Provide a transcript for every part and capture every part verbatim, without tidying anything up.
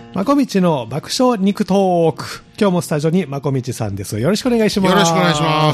まこみちの爆笑肉トーク。今日もスタジオにまこみちさんです。よろしくお願いします。 よろしくお願いします。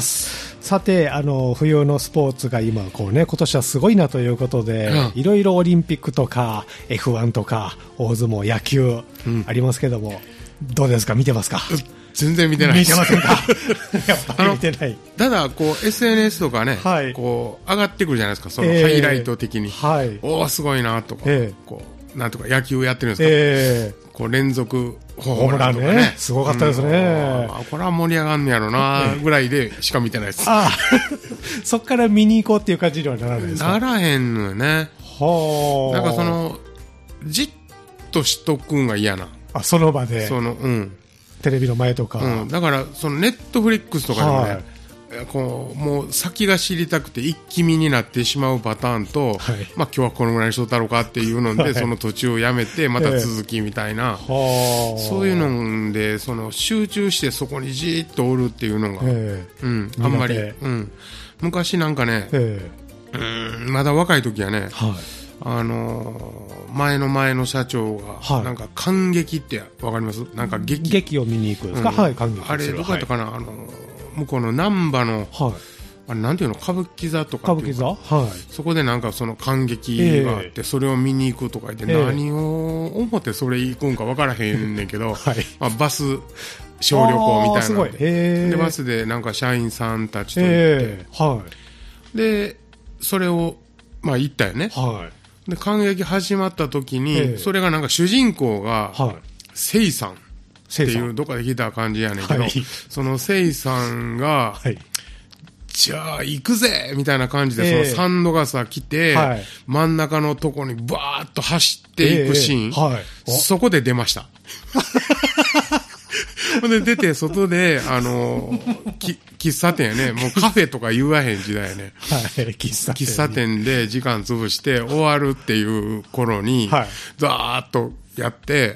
さて、あの冬のスポーツが今こうね、今年はすごいなということで、いろいろオリンピックとか エフワン とか大相撲、野球、うん、ありますけども、どうですか、見てますか？ 全然見てないです。 見てませんか？やっぱり見てない。 ただこう エスエヌエス とかね、はい、こう上がってくるじゃないですか、そのハイライト的に、えーはい、おおすごいなとか、えー、こうなんとか野球やってるんですか、えー、こう連続ホームランとか ね, ねすごかったですね、 うん、これは盛り上がんねやろなぐらいでしか見てないです。 あそっから見に行こうっていう感じにはならないですか？ ならへんのよね。はなんかそのじっとしとくんが嫌な。 あ、その場でその、うん、テレビの前とか、 うん、だからそのネットフリックスとかでもね、はい、こうもう先が知りたくて一気見になってしまうパターンと、はい、まあ、今日はこのぐらいにしとったろうかっていうので、はい、その途中をやめてまた続きみたいな、えー、そういうのでその集中してそこにじーっとおるっていうのが、えーうん、あんまり、うん、昔なんかね、えー、うんまだ若い時はね、はい、あのー前の前の社長が、はい、なんか感激ってわかります？なんか 劇, 劇を見に行くんですか、うん、はい、感激する。 あれどこやったかな、はい、あの向こうの難波の、はい、あれなんていうの、歌舞伎座とかっていうか、 歌舞伎座、はい、 そこでなんかその感激があって、えー、それを見に行くとか言って、えー、何を思ってそれ行くんかわからへんねんけど、はい、まあ、バス小旅行みたいなの で, でバスでなんか社員さんたちと行って、えーはい、でそれをまあ行ったよね、はい、で感激始まった時に、えー、それがなんか主人公が、はい、せいさんっていうどっかで聞いた感じやねんけど、はい、そのせいさんが、はい、じゃあ行くぜみたいな感じで、えー、そのサンドガサ来て、はい、真ん中のとこにバーッと走っていくシーン、えーはい、そこで出ましたほんで出て外であのー、喫茶店やね、もうカフェとか言わへん時代やね、 はい、喫茶店喫茶店で時間潰して終わるっていう頃に、はい、ザーッとやって、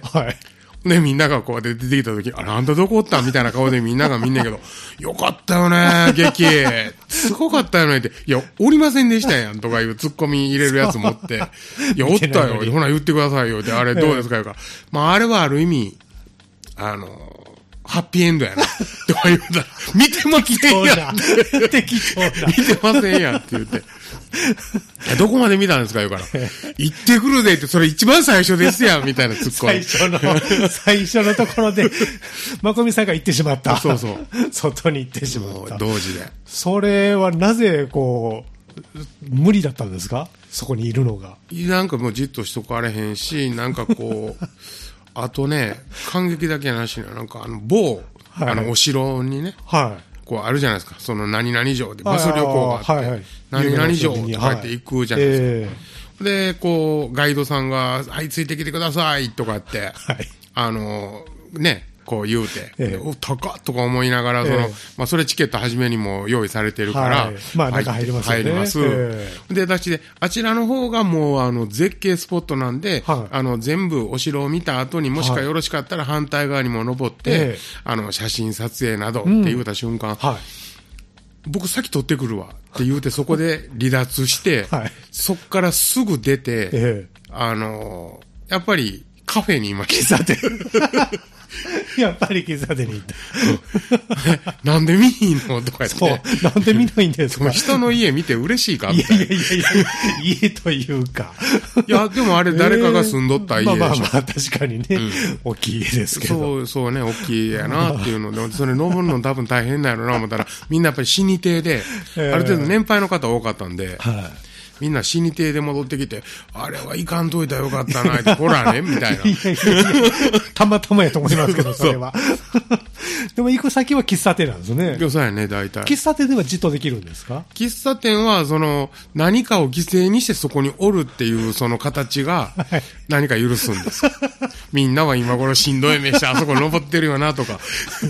はい、でみんながこう出てきた時、あれあんたどこおったんみたいな顔でみんなが見んねんけどよかったよね劇すごかったよねって、いやおりませんでしたやんとかいうツッコミ入れるやつ持っていやおったよ、ほな言ってくださいよって、あれどうですかよから、まああれはある意味あのハッピーエンドやなとか言うたら見てませんやんって見てませんやんって言ってどこまで見たんですか言うから行ってくるぜって、それ一番最初ですやんみたいなツッコミ最初の最初のところでまこみさんが行ってしまった。 そうそう外に行ってしまった。 同時でそれはなぜこう無理だったんですか、そこにいるのが。 なんかもうじっとしとかれへんし、なんかこうあとね、感激だけやなしな、なんかあの某、はい、あのお城にね、はい、こうあるじゃないですか、その何々城でバス旅行があって、はいはい、何々城とかって行くじゃないですか、はい、えー、でこうガイドさんがはいついてきてくださいとかって、はい、あのねこう言うて、えー、お高っとか思いながら、その、えーまあ、それチケット初めにも用意されてるから、はい、 まあ中入りますよね、 入ります、えー、でだしであちらの方がもうあの絶景スポットなんで、はい、あの全部お城を見た後にもしかよろしかったら反対側にも登って、はい、あの写真撮影などって言うた瞬間、うん、はい、僕先取ってくるわって言うてそこで離脱して、はい、そっからすぐ出て、えー、あのやっぱりカフェにいました。 やっぱり喫茶店に行ったなんで見ひんのとか言って、 そうなんで見ないんですか人の家見て嬉しいかみたいな。いやいやいや家というかいやでもあれ誰かが住んどった家でしょ、えー、まあまあまあ確かにね、うん、大きい家ですけど、 そうそうね大きいやなっていうのでそれ登るの多分大変なんやろな思ったらみんなやっぱり死に亭で、えー、ある程度年配の方多かったんで、はい、みんな死に亭で戻ってきて、あれはいかんといたらよかったなってほらねみたいな。いやいやいやたまたまやと思いますけどそれは。でも行く先は喫茶店なんですね。 そうやね大体。 喫茶店ではじっとできるんですか？ 喫茶店はその何かを犠牲にしてそこにおるっていうその形が何か許すんです。はい、みんなは今頃しんどい目してあそこ登ってるよなとか。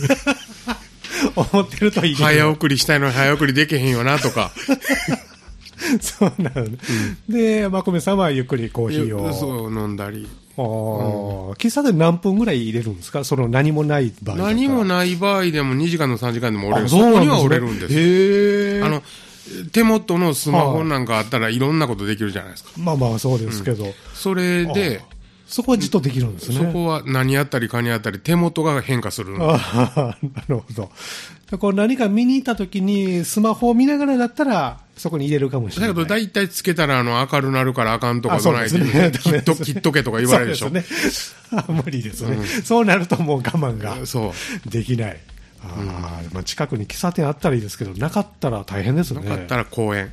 思ってるといい。 早送りしたいのに早送りできへんよなとか。 そうなのね、うん、でまこめさんはゆっくりコーヒーをそう飲んだり、 あ、うん、喫茶店何分ぐらい入れるんですか、その何もない場合。 何もない場合でもにじかんのさんじかんでも折れる。 そ, そこには折れるんです。へー、あの手元のスマホなんかあったらいろんなことできるじゃないですか、 はあ、まあまあそうですけど、 うん、それでそこはじっとできるんですね。 そこは何やったりかにやったり手元が変化する。 ああ、なるほど。こう何か見に行ったときにスマホを見ながらだったらそこに入れるかもしれない。 だけど大体つけたらあの明るなるからあかんとかどないで、ね、切っと切っとけとか言われるでしょ。そうですね。 無理ですね、うん。そうなるともう我慢がそうできない。あうんまあ、近くに喫茶店あったらいいですけど、なかったら大変ですね。 なかったら公園。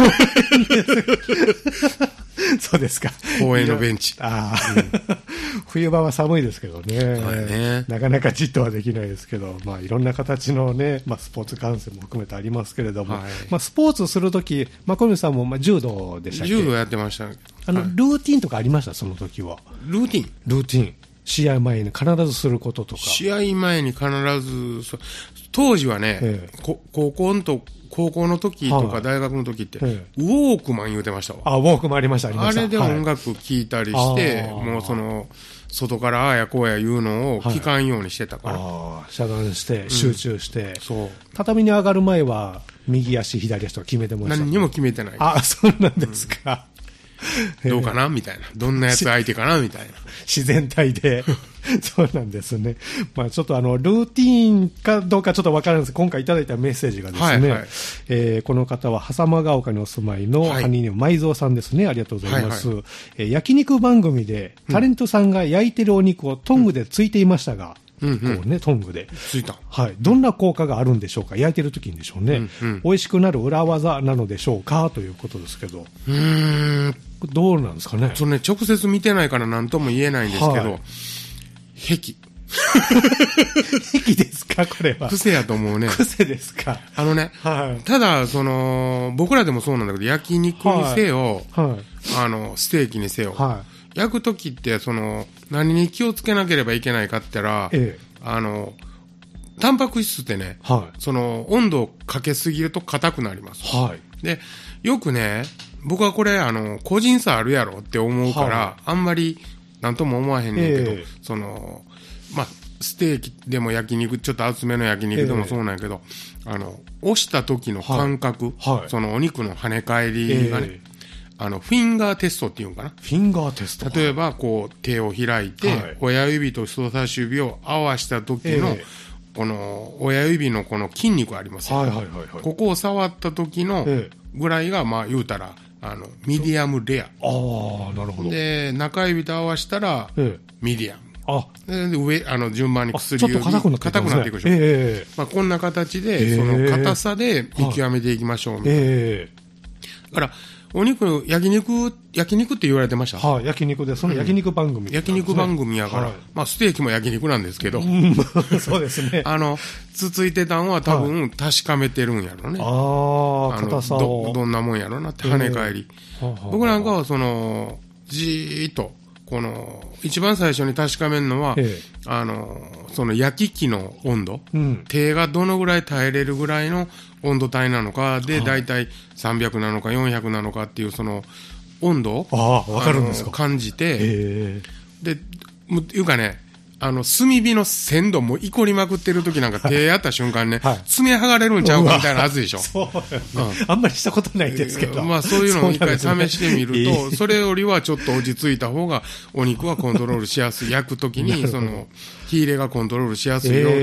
そうですか。 公園のベンチ。 ああ、うん、冬場は寒いですけどね、ねなかなかじっとはできないですけど、まあ、いろんな形のね、まあ、スポーツ観戦も含めてありますけれども、はいまあ、スポーツするとき、まあ、小西さんもまあ柔道でしたっけ？ 柔道やってました。 あの、はい、ルーティンとかありましたその時は。 ルーティンルーティン。試合前に必ずすることとか。 試合前に必ず、当時はね、ええ、高校のと、高校の時とか大学の時って、ええ、ウォークマン言うてましたわ。 あ、ウォークマンありました、ありました。 あれで音楽聴いたりして、はい、もうその、外からああやこうや言うのを聞かんようにしてたから。はい、 ああ、遮断して、集中して、うん、 そう。 畳に上がる前は、右足、左足とか決めてました、ね。 何にも決めてない。 あ、そうなんですか。 うん、どうかなみたいな。どんなやつ相手かなみたいな。 自然体で。そうなんですね。まあちょっとあの、ルーティーンかどうかちょっとわからないんです。今回いただいたメッセージがですね、はいはい、えー、この方は狭間が丘にお住まいのハニーネーム舞蔵さんですね。ありがとうございます。はいはい、えー、焼肉番組でタレントさんが焼いてるお肉をトングでついていましたが、うんうん、こうね、トングで。 ついた。 はい。どんな効果があるんでしょうか？焼いてる時にでしょうね。うんうん、美味しくなる裏技なのでしょうかということですけど。 うーん。 どうなんですかね。 そのね、直接見てないから何とも言えないんですけど、はい、癖。 癖ですかこれは。 癖やと思うね。 癖ですか。 あのね、はい、ただ、その、僕らでもそうなんだけど、焼肉にせよ、はいはい、あの、ステーキにせよ、はい、焼くときって、その、何に気をつけなければいけないかって言ったら、ええ、あの、タンパク質ってね、はい、その、温度をかけすぎると硬くなります。はい、で、よくね、僕はこれ、あの、個人差あるやろって思うから、はい、あんまり、なんとも思わへんねんけど、えー、その、まあ、ステーキでも焼肉、ちょっと厚めの焼肉でもそうなんやけど、えー、あの、押した時の感覚、はいはい、そのお肉の跳ね返りがね、えー、あの、フィンガーテストっていうんかな。 フィンガーテスト。 例えば、こう、手を開いて、はい、親指と人差し指を合わした時の、えー、この、親指のこの筋肉ありますよね。はいはいはいはい、ここを触った時のぐらいが、まあ、言うたら、あの、ミディアムレア。ああ、なるほど。 で、中指と合わしたら、ええ、ミディアム。あで上、あの、順番に薬指。 ちょっと硬くなってくる、ね。 硬くなっていくでしょ。ええ、まあ、こんな形で、その硬さで見極めていきましょう、みたいな。ええ。だから、お肉、焼肉、焼肉って言われてました。 はい、あ、焼肉で、その焼肉番組、 ね、うん。焼肉番組やから、はい、まあ、ステーキも焼肉なんですけど。 そうですね。 あの、つついてたんは多分確かめてるんやろね。 はい、ああ、硬さをど。どんなもんやろなって跳ね返り。えー、はは僕なんかはその、じーっと、この、一番最初に確かめるのは、えー、あの、その焼き器の温度、うん、手がどのぐらい耐えれるぐらいの温度帯なのかで、だいたいさんびゃくなのかよんひゃくなのかっていうその温度をあわかるんですか感じて、えー、で、いうかね、あの、炭火の鮮度もいこりまくってる時なんか手やった瞬間ね、はい、爪剥がれるんちゃうかみたいなはずでしょ。 そう、うん、あんまりしたことないですけど。 まあそういうのを一回試してみると、そ, ね、それよりはちょっと落ち着いた方がお肉はコントロールしやすい。焼く時に、その、火入れがコントロールしやすいよっていう。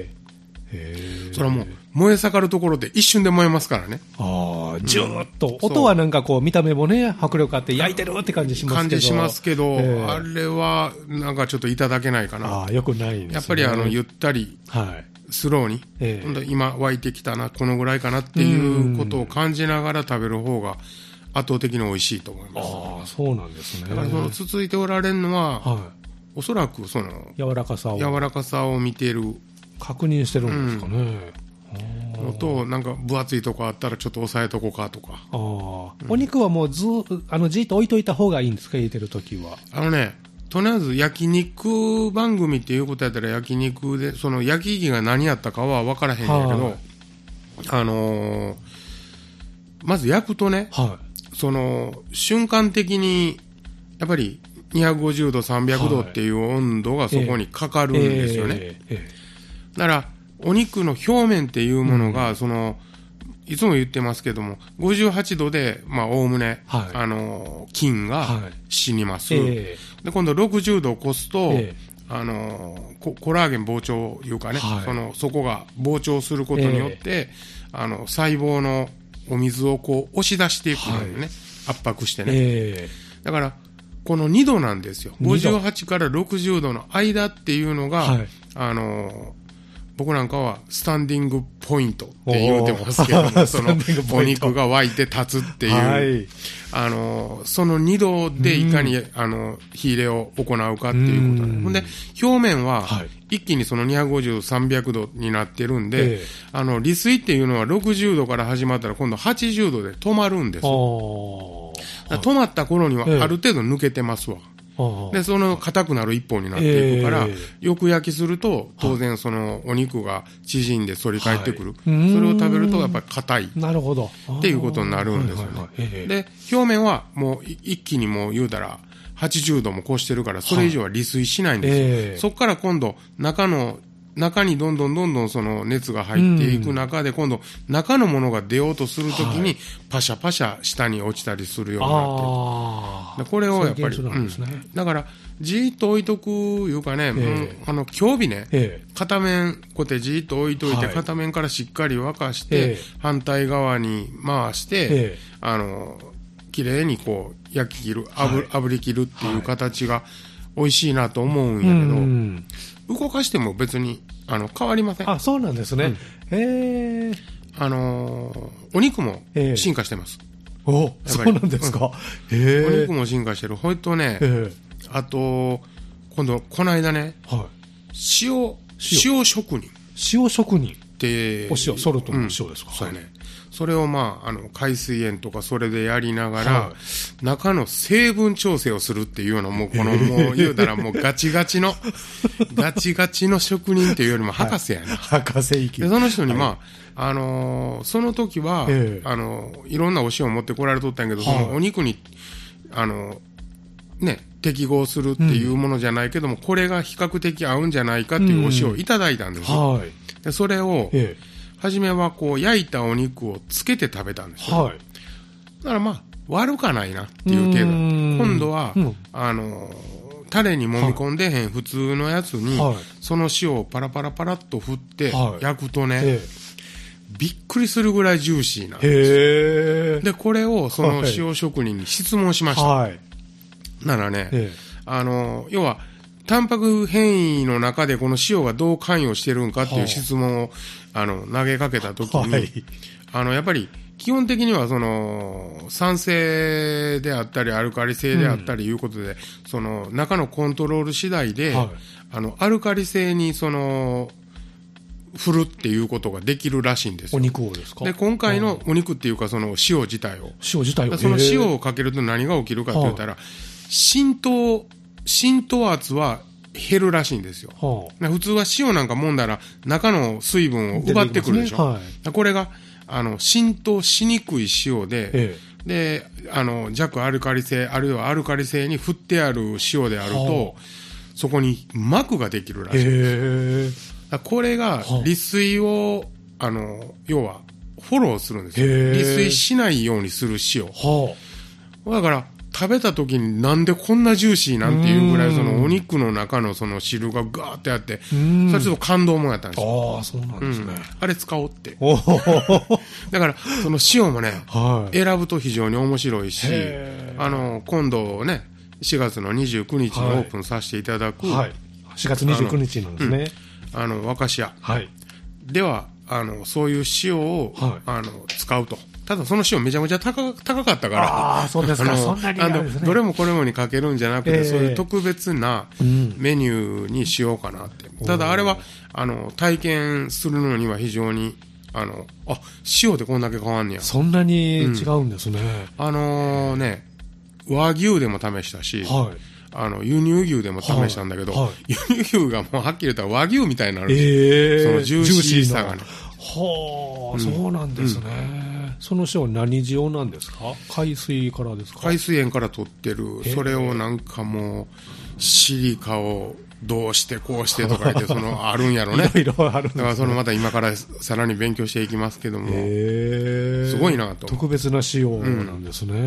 えー、それはもう、燃え盛るところで一瞬で燃えますからね。 ああ、じゅーっと、うん。音はなんかこう、見た目もね、迫力あって焼いてるって感じしますけど。 感じしますけど、えー、あれは、なんかちょっといただけないかな。 ああ、よくないですね。 やっぱりあの、ゆったり、はい、スローに、えー、今湧いてきたな、このぐらいかなっていうことを感じながら食べる方が、圧倒的に美味しいと思います。 ああ、そうなんですね。 だからその、続いておられるのは、はい、おそらくその、 柔らかさを。 柔らかさを見てる。 確認してるんですかね。 うん、となんか分厚いとこあったらちょっと押さえとこうかとか。 あ、うん、お肉はもうずあのじっと置いといた方がいいんですか、入れてるときは。 あのね、とりあえず焼肉番組っていうことやったら焼肉でその焼き器が何やったかは分からへんやけど、あのー、まず焼くとね、はい、その瞬間的にやっぱりにひゃくごじゅうどさんびゃくどっていう温度がそこにかかるんですよね。えーえーえー、だからお肉の表面っていうものが、うん、そのいつも言ってますけども、ごじゅうはちどで、まあ、おおむね、はい、あの、菌が死にます。はい、えー、で、今度ろくじゅうどを超すと、えー、あの、コ、コラーゲン膨張いうかね、はい、その、そこが膨張することによって、えー、あの、細胞のお水をこう、押し出していくのよね、はい、圧迫してね。えー、だから、このにどなんですよ。ごじゅうはちからろくじゅうどの間っていうのが、はい、あの、僕なんかはスタンディングポイントって言うてますけども、そのお肉が湧いて立つっていう、はい、あの、そのにどでいかに、あの、火入れを行うかっていうことなんです。ほんで、表面は一気にそのにひゃくごじゅう、さんびゃくどになってるんで、えー、あの、離水っていうのはろくじゅうどから始まったら今度はちじゅうどで止まるんです。止まった頃にはある程度抜けてますわ。えー、で、その硬くなる一方になっていくから、えー、よく焼きすると、当然そのお肉が縮んで反り返ってくる。はい、それを食べるとやっぱり硬い。なるほど。っていうことになるんですよね。はいはいはい、で、表面はもう一気にもう言うたら、はちじゅうども越してるから、それ以上は離水しないんですよ。はいえー、そこから今度、中の、中にどんどんどんどんその熱が入っていく中で、今度中のものが出ようとするときにパシャパシャ下に落ちたりするようになってる。これをやっぱり、うん、だからじーっと置いとくいうかね、えー、あの強火ね、えー、片面こうやってじーっと置いといて、はい、片面からしっかり沸かして、えー、反対側に回して、えー、あの綺麗にこう焼き切る、炙、はい、炙り切るっていう形が美味しいなと思うんやけど、うん動かしても別にあの変わりません。 あ、そうなんですね。うん、へえ。 あのー、お肉も進化してます。 えー、お、そうなんですか。 うん、へえ。お肉も進化してる。ほいとね、えー、あと今度この間ね、はい、塩塩職人。 塩職人って、 お塩ソルトの塩ですか。うん、 そうね。それをまあ、あの、海水塩とかそれでやりながら、はい、中の成分調整をするっていうのも、この、もう言うたらもうガチガチの、ガチガチの職人っていうよりも博士やな。 はい、博士行き。 で、その人にまあ、はい、あのー、その時は、えー、あのー、いろんなお塩を持ってこられとったんやけど、はい、そのお肉に、あのー、ね、適合するっていうものじゃないけども、うん、これが比較的合うんじゃないかっていうお塩をいただいたんですよ。うんはい、でそれを、えー初めはこう焼いたお肉をつけて食べたんですよ。はい。だからまあ悪かないなっていう程度。今度は、うん、あのタレに揉み込んでへん、はい、普通のやつに、はい、その塩をパラパラパラっと振って焼くとね、はい、びっくりするぐらいジューシーなんですよ。でこれをその塩職人に質問しました。はい、ならね、あの要はタンパク変異の中でこの塩がどう関与してるんかっていう質問を、はあ、あの投げかけたときに、はい、あのやっぱり基本的にはその酸性であったりアルカリ性であったりいうことで、うん、その中のコントロール次第で、はい、あのアルカリ性にその振るっていうことができるらしいんですよ。 お肉をですか。 で今回のお肉っていうかその塩自体を塩自体をその塩をかけると何が起きるかって言ったら、はあ、浸透浸透圧は減るらしいんですよ。はあ、普通は塩なんか揉んだら中の水分を奪ってくるでしょ。ねはい、これがあの浸透しにくい塩で、ええ、であの弱アルカリ性あるいはアルカリ性に振ってある塩であると、はあ、そこに膜ができるらしいんです。これが離水をあの要はフォローするんですよ。離水しないようにする塩。はあ、だから食べた時になんでこんなジューシーなんていうぐらいそのお肉の中のその汁がガーってあってそれちょっと感動もやったんですよ。 ああそうなんですね、うん、 あれ使おうってだからその塩もね、はい、選ぶと非常に面白いしあの今度ねしがつのにじゅうくにちにオープンさせていただく、はいはい、 しがつにじゅうくにちなんですね。 あの、うん、和菓子屋、はい、ではあのそういう塩を、はい、あの使うとただその塩めちゃめちゃ 高, 高かったからああそうですか。そんなにあるんですね。 どれもこれもにかけるんじゃなくて、えー、そういう特別なメニューにしようかなって、うん、ただあれはあの体験するのには非常にあのあ塩でこんだけ変わんねやそんなに違うんですね、 うん、あのー、ね和牛でも試したし、はい、あの輸入牛でも試したんだけど、はいはい、輸入牛がもうはっきり言ったら和牛みたいになるんですよ、えー、そのジューシーさがねはあ、うん、そうなんですね、うん、その塩は何塩なんですか。海水からですか。 海水塩から取ってるそれをなんかもうシリカをどうしてこうしてとか言って、その、あるんやろね。 いろいろあるんです、ね。 だからそのまた今からさらに勉強していきますけども、すごいなと。 特別な仕様なんですね、うん。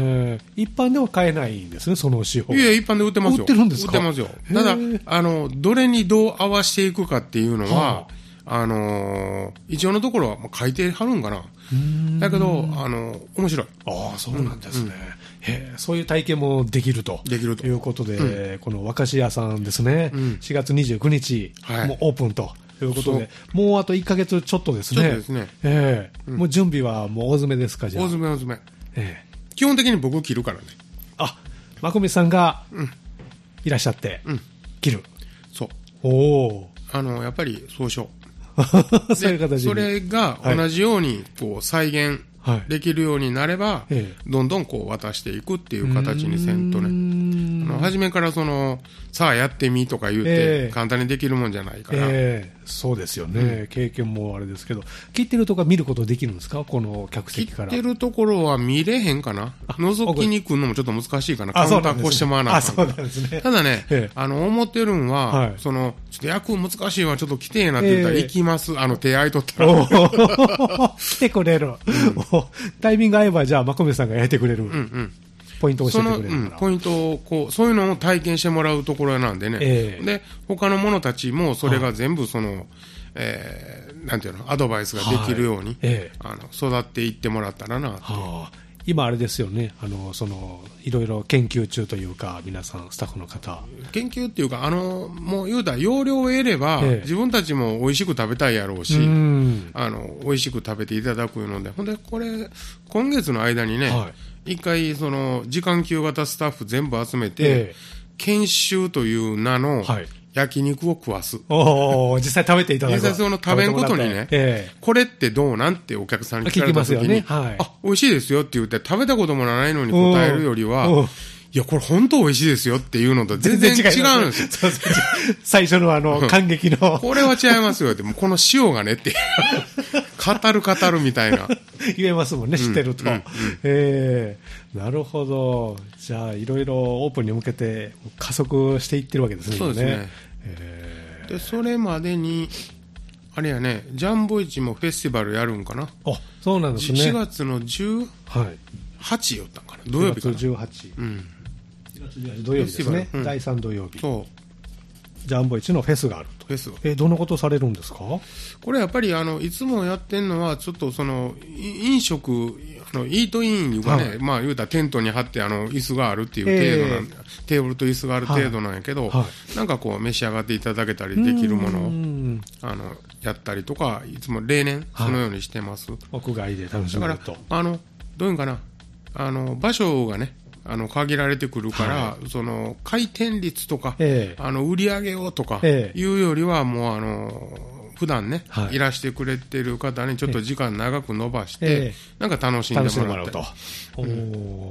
一般では買えないんですね、その仕様。 いや、一般で売ってますよ。 売ってるんですか？ 売ってますよ。ただ、あの、どれにどう合わせていくかっていうのは、はあ、あのー、一応のところは書いてはるんかな。だけど、あの、面白い。 ああ、そうなんですね。うんへそういう体験もできると。 できると。 いうことで、うん、この和菓子屋さんですね、うん、しがつにじゅうくにち、はい、もうオープンということで、もうあといっかげつちょっとですね。 ちょっとですね。 ええーうん、もう準備はもう大詰めですか、じゃあ。 大詰め大詰め。ええー、基本的に僕切るからね。 あ、まこみさんがいらっしゃって、うん、切る。 そう。 おお。 あの、やっぱりそうしよう。そういう形で。 それが同じように、こう、再現、できるようになれば、はい、どんどんこう渡していくっていう形にせんとね。あの初めからその、さあやってみとか言って、簡単にできるもんじゃないから。 えー、そうですよね、うん。経験もあれですけど、切ってるとか見ることできるんですか？この客席から。 切ってるところは見れへんかな。覗きに来るのもちょっと難しいかな。カウンター越してもらわなあかん。 そうなんですね。 ただね、えー、あの、思ってるんは、はい、その、ちょっと役難しいわ、ちょっと来てえなって言ったら、行きます。あの、手合いとったら。 来てくれる。うん、タイミング合えば、じゃあ、まこめさんがやってくれる。うんうん。ポイントを教えてくれるから。 うん、ポイントをこう、そういうのを体験してもらうところなんでね。えー、で、他の者たちもそれが全部その、えー、なんていうの、アドバイスができるように、はいえー、あの育っていってもらったらなって。はあ、 今あれですよね、あの、その、いろいろ研究中というか、皆さん、スタッフの方。 研究っていうか、あの、もう言うたら、容量を得れば、ええ、自分たちも美味しく食べたいやろうし、うあの、美味しく食べていただくので、ほんで、これ、今月の間にね、はい、一回、その、時間給型スタッフ全部集めて、ええ、研修という名の、はい焼肉を食わす。 お実際食べていただく。 実際その食べんことにね、ええ、これってどうなんってお客さんに聞かれた時に、ねはい、あ、美味しいですよって言って食べたこともないのに答えるよりは、いや、これ本当美味しいですよっていうのと全然違うんですよ。そうそう最初のあの、感激の。 これは違いますよって、もうこの塩がねって、語る語るみたいな。 言えますもんね、知ってると。うんうんうん、えー、なるほど。じゃあ、いろいろオープンに向けて加速していってるわけですね。 そうですね。えー、で、それまでに、あれやね、ジャンボ市もフェスティバルやるんかな。あ、 そうなんですね。 しがつのじゅうはちよったんかな。土曜日かな。 しがつじゅうはち。うん。しがつじゅうはち土曜日ですね。うん、だいさん土曜日。そう。ジャンボ市のフェスがあると。 フェスが。 えー、どんなことされるんですか？これやっぱり、あの、いつもやってんのは、ちょっとその、飲食、あの、イートインいうかね、はい、まあ言うたらテントに貼って、あの、椅子があるっていう程度なん、えー、テーブルと椅子がある程度なんやけど、はいはい、なんかこう、召し上がっていただけたりできるものを、あの、やったりとか、いつも例年、そのようにしてます。はい、 屋外で楽しめると。 だから、あの、どういうんかな、あの、場所がね、あの限られてくるから、はい、その回転率とか、えー、あの売り上げをとかいうよりは、もうあの普段ね、はい、いらしてくれてる方にちょっと時間長く伸ばして、えー、なんか楽しんでもらうと、 うん、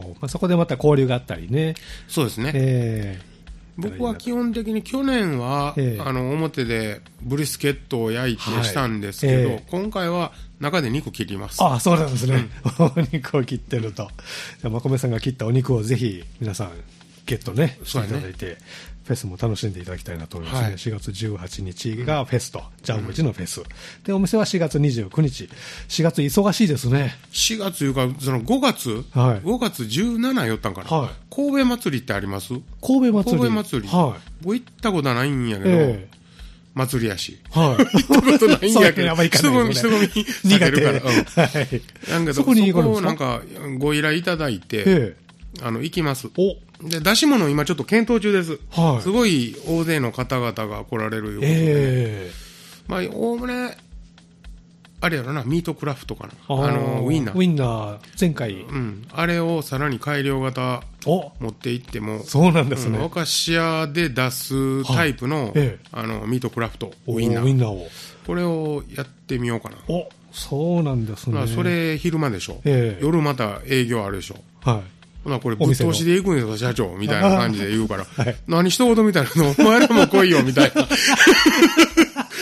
まあ、そこでまた交流があったりね。 そうですね。えー僕は基本的に去年は、えー、あの表でブリスケットを焼いてしたんですけど、はいえー、今回は中で肉切ります。 ああ、そうなんですね。うん、お肉を切ってると。じゃあ、まこめさんが切ったお肉をぜひ皆さんゲットね、していただいて、ね、フェスも楽しんでいただきたいなと思いますね。はい、しがつじゅうはちにちがフェスと、ジャンボ市のフェス、うん。で、お店はしがつにじゅうくにち。しがつ忙しいですね。 しがついうか、そのごがつ、はい、ごがつじゅうしち寄ったんかな。はい、神戸祭りってあります？ 神戸祭り。 神戸祭り。はい。僕行ったことはないんやけど、えー祭りやし。はい。行ったことないんやけど、人混み、人混み避けるから。うん、はい。なんけど、そこをなんかご依頼いただいて、えー、あの、行きます。おで、出し物今ちょっと検討中です。はい。すごい大勢の方々が来られるようで、えー、まあ、おおむね、あれやろな、ミートクラフトかな。あ, あの、ウィンナー。 ウィンナー、前回。 うん。あれをさらに改良型持っていっても、 そうなんですね。 お菓子屋で出すタイプの、はいええ、あの、ミートクラフト、ウィンナー。 ウィンナーを。 これをやってみようかな。 お、そうなんですね。まあ、 それ昼間でしょ。ええ、夜また営業あるでしょ。はい。ほな、これぶっ通しで行くんですよ、社長。みたいな感じで言うから。はい、何一言みたいなの、お前らも来いよ、みたいな。一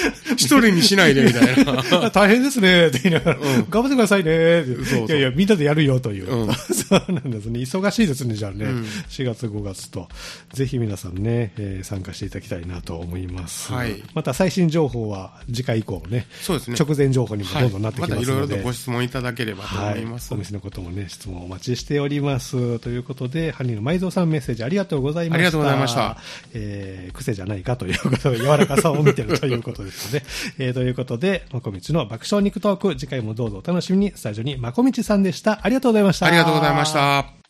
一人にしないでみたいな。 大変ですね、って言いながら、うん、頑張ってくださいね、そうそう。いやいや、みんなでやるよという。うん、そうなんですね。忙しいですね、じゃあね。うん、しがつ、ごがつと。ぜひ皆さんね、えー、参加していただきたいなと思います。はい。また最新情報は次回以降ね。そうですね。直前情報にもどんどんなってきますので。はい、またいろいろとご質問いただければと思います。はい、お店のこともね、質問お待ちしております。ということで、ハニーの埋蔵さんメッセージありがとうございました。ありがとうございました。えー、癖じゃないかということで、柔らかさを見てるということですので、えー、ということで、まこみちの爆笑肉トーク、次回もどうぞお楽しみに。スタジオにまこみちさんでした。ありがとうございました。 ありがとうございました。